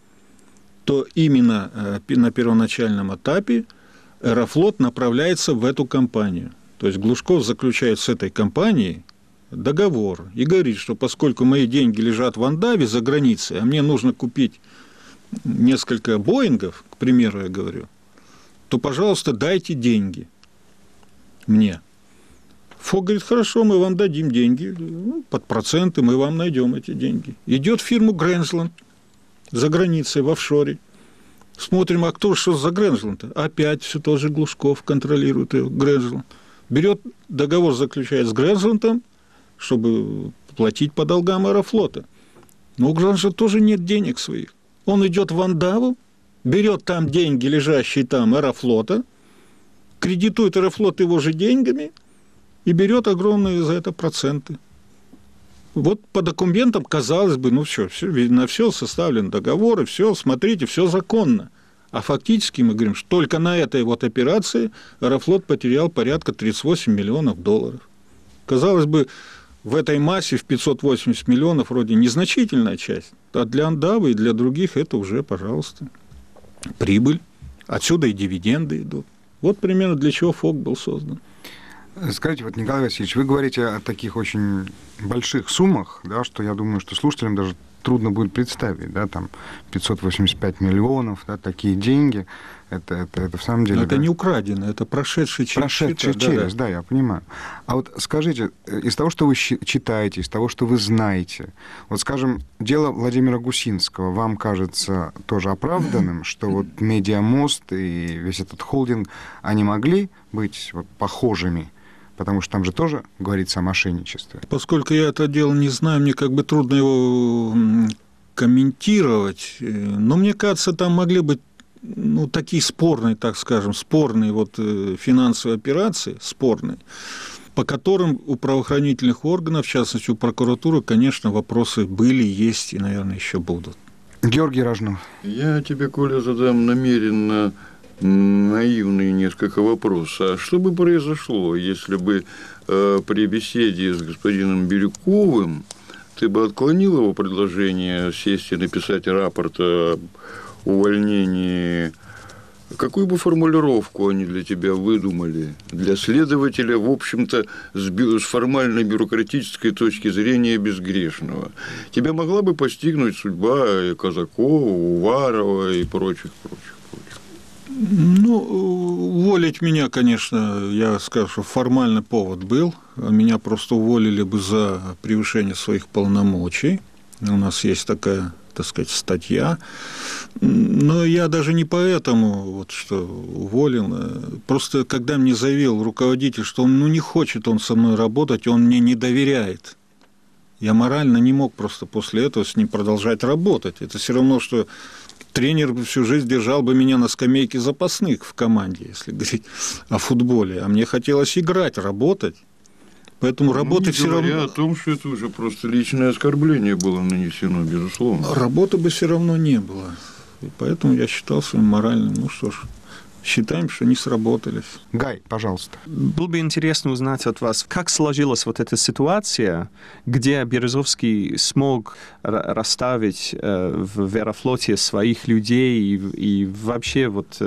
то именно на первоначальном этапе Аэрофлот направляется в эту компанию. То есть Глушков заключает с этой компанией договор и говорит, что поскольку мои деньги лежат в Андаве за границей, а мне нужно купить несколько Боингов, к примеру, я говорю, то, пожалуйста, дайте деньги мне. ФОК говорит, хорошо, мы вам дадим деньги, под проценты мы вам найдем эти деньги. Идет в фирму Грэнджланд за границей, в офшоре. Смотрим, а кто что за Грэнджланд? Опять все тот же Глушков контролирует его, Грэнджланд. Берет договор, заключает с Грэнджландом, чтобы платить по долгам Аэрофлота. Но у Грэнджланда тоже нет денег своих. Он идет в Андаву, берет там деньги, лежащие там Аэрофлота, кредитует Аэрофлот его же деньгами и берет огромные за это проценты. Вот по документам, казалось бы, на все составлен договор, и все, смотрите, все законно. А фактически мы говорим, что только на этой операции Аэрофлот потерял порядка 38 миллионов долларов. Казалось бы, в этой массе в 580 миллионов вроде незначительная часть, а для Андавы и для других это уже, пожалуйста, прибыль. Отсюда и дивиденды идут. Вот примерно для чего ФОК был создан. Скажите, Николай Васильевич, вы говорите о таких очень больших суммах, да, что я думаю, что слушателям даже трудно будет представить, да, там 585 миллионов, да, такие деньги. Это в самом деле... Это не украдено, это прошедший через. Да, я понимаю. А вот скажите, из того, что вы читаете, из того, что вы знаете, вот, скажем, дело Владимира Гусинского вам кажется тоже оправданным, что вот Медиамост и весь этот холдинг, они могли быть вот похожими? Потому что там же тоже говорится о мошенничестве. Поскольку я это дело не знаю, мне как бы трудно его комментировать, но мне кажется, там могли быть такие спорные, так скажем, спорные финансовые операции, спорные, по которым у правоохранительных органов, в частности, у прокуратуры, конечно, вопросы были, есть и, наверное, еще будут. Георгий Рожнов. Я тебе, Коля, задам намеренно наивные несколько вопросов. А что бы произошло, если бы при беседе с господином Бирюковым ты бы отклонил его предложение сесть и написать рапорт о увольнении? Какую бы формулировку они для тебя выдумали? Для следователя, в общем-то, с формальной бюрократической точки зрения безгрешного. Тебя могла бы постигнуть судьба Казакова, Уварова и прочих. Уволить меня, конечно, я скажу, что формальный повод был. Меня просто уволили бы за превышение своих полномочий. У нас есть такая, так сказать, статья. Но я даже не поэтому, что уволил. Просто когда мне заявил руководитель, что он не хочет он со мной работать, он мне не доверяет. Я морально не мог просто после этого с ним продолжать работать. Это все равно, что тренер всю жизнь держал бы меня на скамейке запасных в команде, если говорить о футболе. А мне хотелось играть, работать. Поэтому работы все равно... Не говоря о том, что это уже просто личное оскорбление было нанесено, безусловно. Работы бы все равно не было. И поэтому я считал своим моральным, считаем, что не сработались. Гай, пожалуйста. Было бы интересно узнать от вас, как сложилась вот эта ситуация, где Березовский смог расставить в Аэрофлоте своих людей и вообще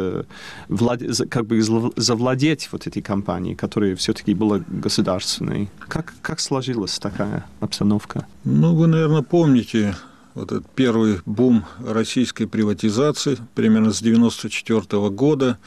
завладеть этой компанией, которая все-таки была государственной. Как сложилась такая обстановка? Вы, наверное, помните этот первый бум российской приватизации примерно с 1994 года,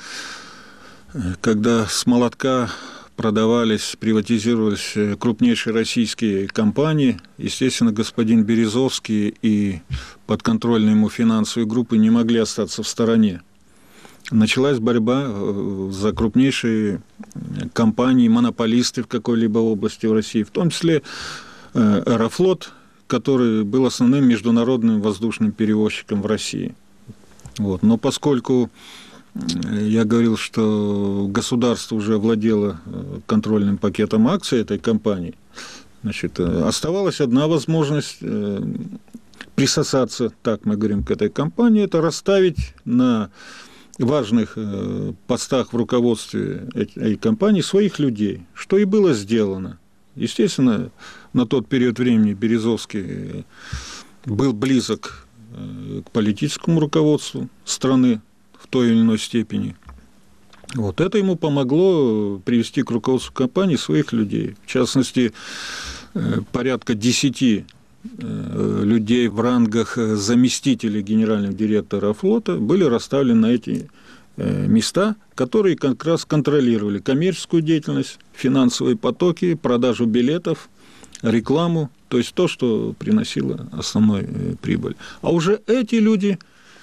когда с молотка продавались, приватизировались крупнейшие российские компании. Естественно, господин Березовский и подконтрольные ему финансовые группы не могли остаться в стороне. Началась борьба за крупнейшие компании, монополисты в какой-либо области в России, в том числе Аэрофлот, который был основным международным воздушным перевозчиком в России. Но поскольку я говорил, что государство уже владело контрольным пакетом акций этой компании, оставалась одна возможность присосаться, так мы говорим, к этой компании, это расставить на важных постах в руководстве этой компании своих людей, что и было сделано. Естественно, на тот период времени Березовский был близок к политическому руководству страны в той или иной степени. Это ему помогло привести к руководству компании своих людей. В частности, порядка 10 людей в рангах заместителей генерального директора флота были расставлены на эти места, которые как раз контролировали коммерческую деятельность, финансовые потоки, продажу билетов, рекламу, то есть то, что приносило основную прибыль. А уже эти люди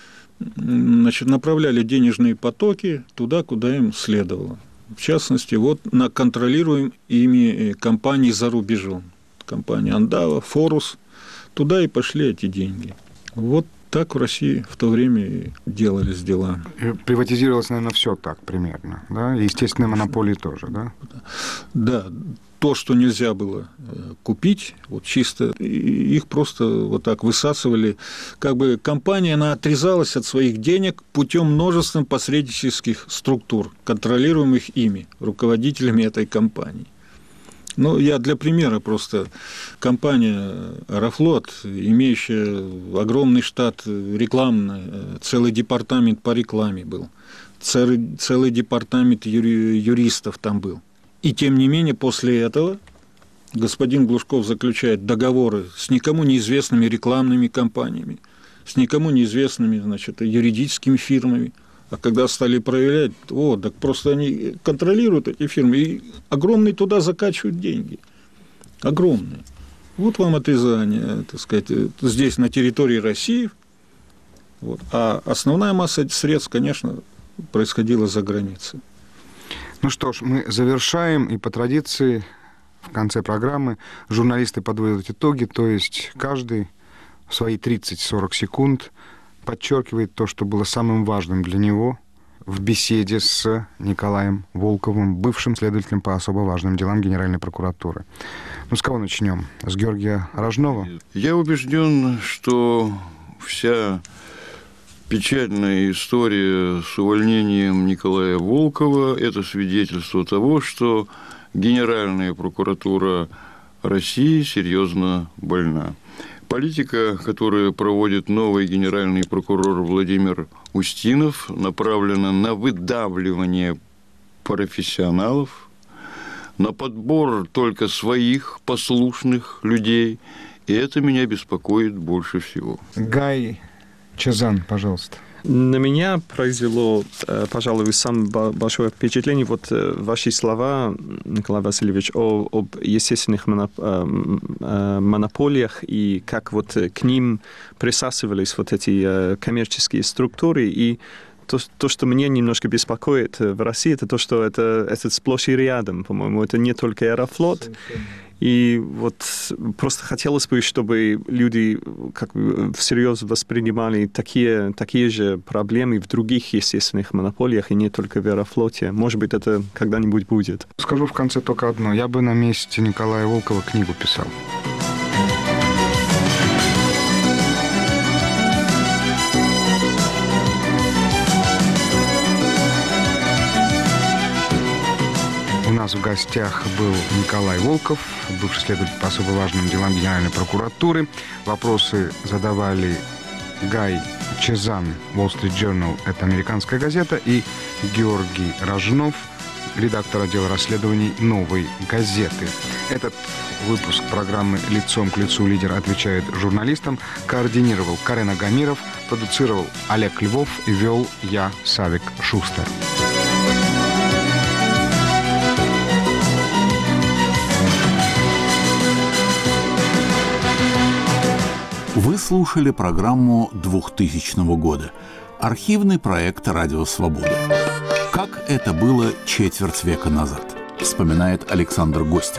направляли денежные потоки туда, куда им следовало. В частности, на контролируемые ими компании за рубежом. Компания Андава, Форус, туда и пошли эти деньги. Так в России в то время и делались дела. Приватизировалось, наверное, все так примерно, да? Естественные монополии тоже, да? Да, то, что нельзя было купить, чисто, их просто так высасывали. Компания, она отрезалась от своих денег путем множества посреднических структур, контролируемых ими, руководителями этой компании. Я для примера просто. Компания «Аэрофлот», имеющая огромный штат рекламный, целый департамент по рекламе был, целый департамент юристов там был. И тем не менее, после этого господин Глушков заключает договоры с никому неизвестными рекламными компаниями, с никому неизвестными, юридическими фирмами, А когда стали проверять, так просто они контролируют эти фирмы и огромные туда закачивают деньги. Огромные. Вот вам отрезание, так сказать, здесь на территории России. Вот. А основная масса средств, конечно, происходила за границей. Ну что ж, мы завершаем, и по традиции в конце программы журналисты подводят итоги, то есть каждый в свои 30-40 секунд подчеркивает то, что было самым важным для него в беседе с Николаем Волковым, бывшим следователем по особо важным делам Генеральной прокуратуры. Ну, с кого начнем? С Георгия Рожнова? Я убежден, что вся печальная история с увольнением Николая Волкова – это свидетельство того, что Генеральная прокуратура России серьезно больна. Политика, которую проводит новый генеральный прокурор Владимир Устинов, направлена на выдавливание профессионалов, на подбор только своих послушных людей, и это меня беспокоит больше всего. Гай Чезан, пожалуйста. На меня произвело, пожалуй, самое большое впечатление ваши слова, Николай Васильевич, об естественных монополиях и как к ним присасывались эти коммерческие структуры. И то, что меня немножко беспокоит в России, это то, что это сплошь и рядом, по-моему. Это не только Аэрофлот. И просто хотелось бы, чтобы люди всерьез воспринимали такие же проблемы в других естественных монополиях, и не только в Аэрофлоте. Может быть, это когда-нибудь будет. Скажу в конце только одно. Я бы на месте Николая Волкова книгу писал. У нас в гостях был Николай Волков, бывший следователь по особо важным делам Генеральной прокуратуры. Вопросы задавали Гай Чезан, Wall Street Journal, это американская газета, и Георгий Рожнов, редактор отдела расследований «Новой газеты». Этот выпуск программы «Лицом к лицу. Лидер отвечает журналистам» координировал Карен Агамиров, продуцировал Олег Львов и вел я, Савик Шустер. Вы слушали программу 2000 года. Архивный проект «Радио Свобода». Как это было четверть века назад, вспоминает Александр Гостев.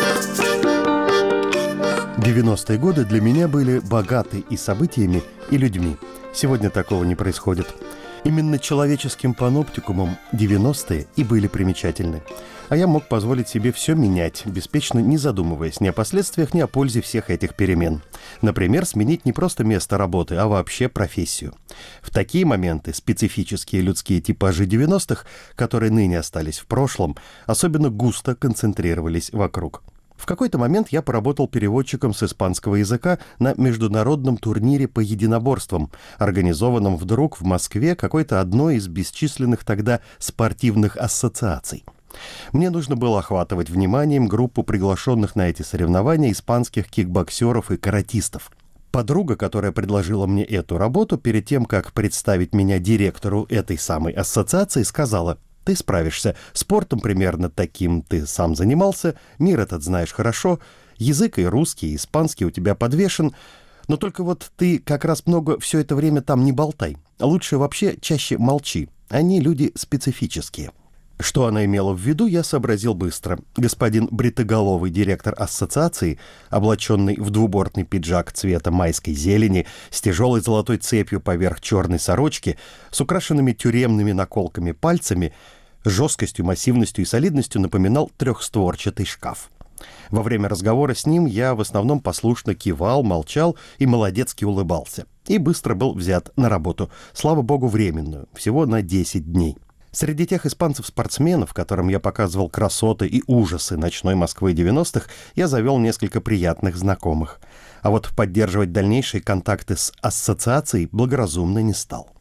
90-е годы для меня были богаты и событиями, и людьми. Сегодня такого не происходит. Именно человеческим паноптикумом 90-е и были примечательны. А я мог позволить себе все менять, беспечно не задумываясь ни о последствиях, ни о пользе всех этих перемен. Например, сменить не просто место работы, а вообще профессию. В такие моменты специфические людские типажи 90-х, которые ныне остались в прошлом, особенно густо концентрировались вокруг. В какой-то момент я поработал переводчиком с испанского языка на международном турнире по единоборствам, организованном вдруг в Москве какой-то одной из бесчисленных тогда спортивных ассоциаций. Мне нужно было охватывать вниманием группу приглашенных на эти соревнования испанских кикбоксеров и каратистов. Подруга, которая предложила мне эту работу, перед тем, как представить меня директору этой самой ассоциации, сказала: «Ты справишься. Спортом примерно таким ты сам занимался, мир этот знаешь хорошо, язык и русский, и испанский у тебя подвешен, но только ты как раз много все это время там не болтай. Лучше вообще чаще молчи. Они люди специфические». Что она имела в виду, я сообразил быстро. Господин бритоголовый директор ассоциации, облаченный в двубортный пиджак цвета майской зелени, с тяжелой золотой цепью поверх черной сорочки, с украшенными тюремными наколками пальцами, жесткостью, массивностью и солидностью напоминал трехстворчатый шкаф. Во время разговора с ним я в основном послушно кивал, молчал и молодецки улыбался. И быстро был взят на работу, слава богу, временную, всего на 10 дней. Среди тех испанцев-спортсменов, которым я показывал красоты и ужасы ночной Москвы 90-х, я завел несколько приятных знакомых. А поддерживать дальнейшие контакты с ассоциацией благоразумно не стал.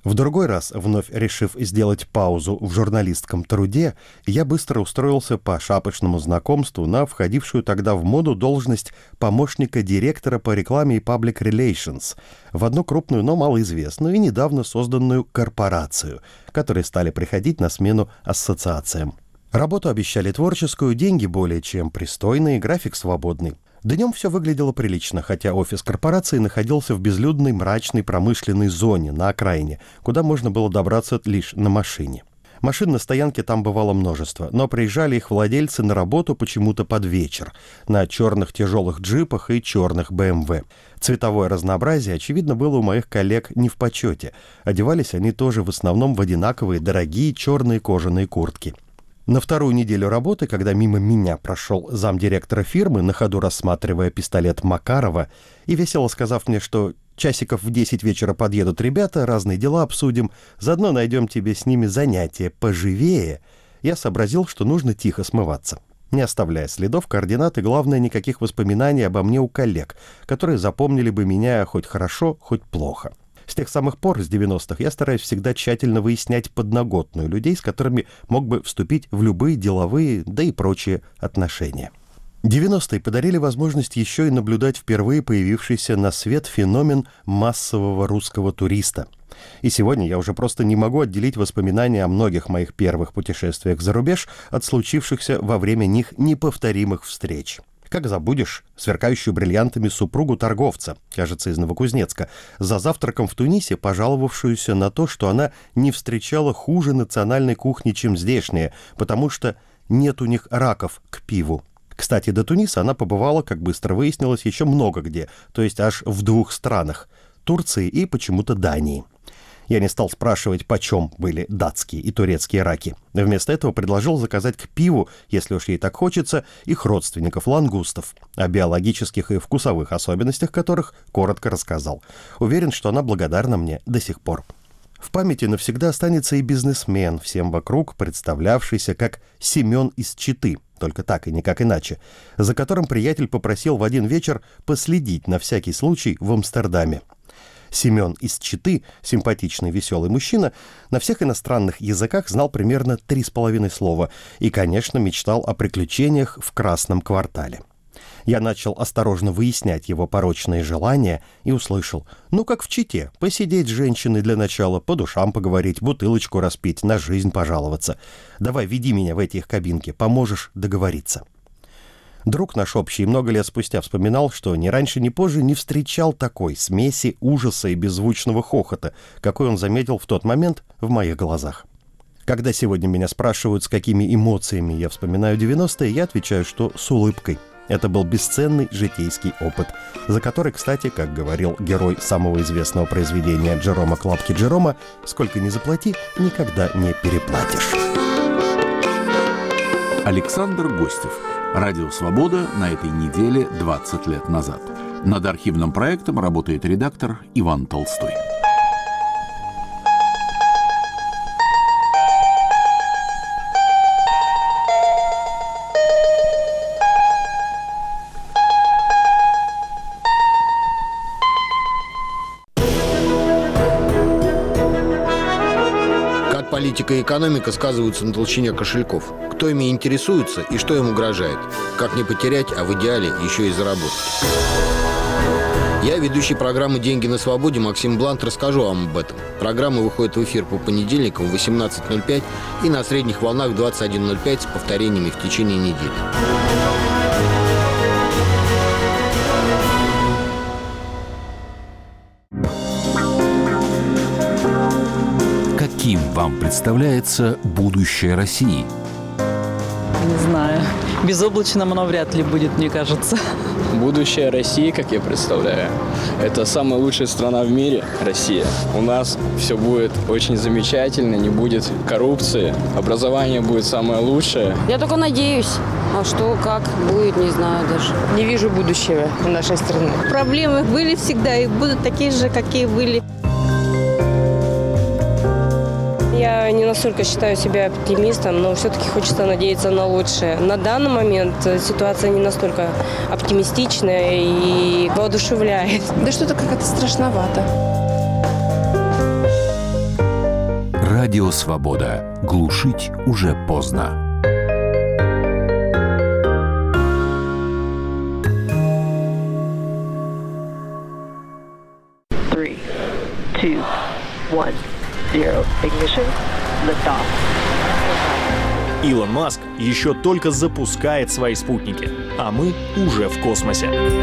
В другой раз, вновь решив сделать паузу в журналистском труде, я быстро устроился по шапочному знакомству на входившую тогда в моду должность помощника директора по рекламе и Public Relations в одну крупную, но малоизвестную и недавно созданную корпорацию, которые стали приходить на смену ассоциациям. Работу обещали творческую, деньги более чем пристойные, график свободный. Днем все выглядело прилично, хотя офис корпорации находился в безлюдной мрачной промышленной зоне на окраине, куда можно было добраться лишь на машине. Машин на стоянке там бывало множество, но приезжали их владельцы на работу почему-то под вечер, на черных тяжелых джипах и черных БМВ. Цветовое разнообразие, очевидно, было у моих коллег не в почете. Одевались они тоже в основном в одинаковые дорогие черные кожаные куртки. На вторую неделю работы, когда мимо меня прошел замдиректора фирмы, на ходу рассматривая пистолет Макарова, и весело сказав мне, что часиков в 10 вечера подъедут ребята, разные дела обсудим, заодно найдем тебе с ними занятие поживее, я сообразил, что нужно тихо смываться, не оставляя следов, координат и, главное, никаких воспоминаний обо мне у коллег, которые запомнили бы меня хоть хорошо, хоть плохо. С тех самых пор, с 90-х, я стараюсь всегда тщательно выяснять подноготную людей, с которыми мог бы вступить в любые деловые, да и прочие отношения. 90-е подарили возможность еще и наблюдать впервые появившийся на свет феномен массового русского туриста. И сегодня я уже просто не могу отделить воспоминания о многих моих первых путешествиях за рубеж от случившихся во время них неповторимых встреч. Как забудешь сверкающую бриллиантами супругу торговца, кажется, из Новокузнецка, за завтраком в Тунисе пожаловавшуюся на то, что она не встречала хуже национальной кухни, чем здешняя, потому что нет у них раков к пиву. Кстати, до Туниса она побывала, как быстро выяснилось, еще много где, то есть аж в 2 странах – Турции и почему-то Дании. Я не стал спрашивать, почем были датские и турецкие раки. Вместо этого предложил заказать к пиву, если уж ей так хочется, их родственников лангустов, о биологических и вкусовых особенностях которых коротко рассказал. Уверен, что она благодарна мне до сих пор. В памяти навсегда останется и бизнесмен, всем вокруг представлявшийся как Семен из Читы, только так и никак иначе, за которым приятель попросил в один вечер последить на всякий случай в Амстердаме. Семен из Читы, симпатичный, веселый мужчина, на всех иностранных языках знал примерно 3,5 слова и, конечно, мечтал о приключениях в Красном квартале. Я начал осторожно выяснять его порочные желания и услышал: ну, как в Чите, посидеть с женщиной для начала, по душам поговорить, бутылочку распить, на жизнь пожаловаться. Давай, веди меня в эти их кабинки, поможешь договориться. Друг наш общий много лет спустя вспоминал, что ни раньше, ни позже не встречал такой смеси ужаса и беззвучного хохота, какой он заметил в тот момент в моих глазах. Когда сегодня меня спрашивают, с какими эмоциями я вспоминаю 90-е, я отвечаю, что с улыбкой. Это был бесценный житейский опыт, за который, кстати, как говорил герой самого известного произведения Джерома Клапки Джерома, сколько ни заплати, никогда не переплатишь. Александр Гостев. Радио «Свобода» на этой неделе 20 лет назад. Над архивным проектом работает редактор Иван Толстой. Политика и экономика сказываются на толщине кошельков. Кто ими интересуется и что им угрожает? Как не потерять, а в идеале еще и заработать? Я, ведущий программы «Деньги на свободе» Максим Блант, расскажу вам об этом. Программа выходит в эфир по понедельникам в 18:05 и на средних волнах в 21:05 с повторениями в течение недели. Каким вам представляется будущее России? Не знаю. Безоблачным оно вряд ли будет, мне кажется. Будущее России, как я представляю, это самая лучшая страна в мире, Россия. У нас все будет очень замечательно, не будет коррупции, образование будет самое лучшее. Я только надеюсь. А что, как будет, не знаю даже. Не вижу будущего у нашей страны. Проблемы были всегда и будут такие же, какие были. Я не настолько считаю себя оптимистом, но все-таки хочется надеяться на лучшее. На данный момент ситуация не настолько оптимистичная и воодушевляет. Да что-то как-то страшновато. Радио «Свобода». Глушить уже поздно. Илон Маск еще только запускает свои спутники, а мы уже в космосе.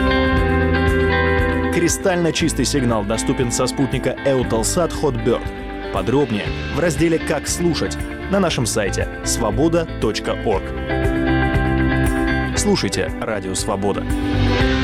Кристально чистый сигнал доступен со спутника Eutelsat Hotbird. Подробнее в разделе «Как слушать» на нашем сайте svoboda.org. Слушайте «Радио Свобода».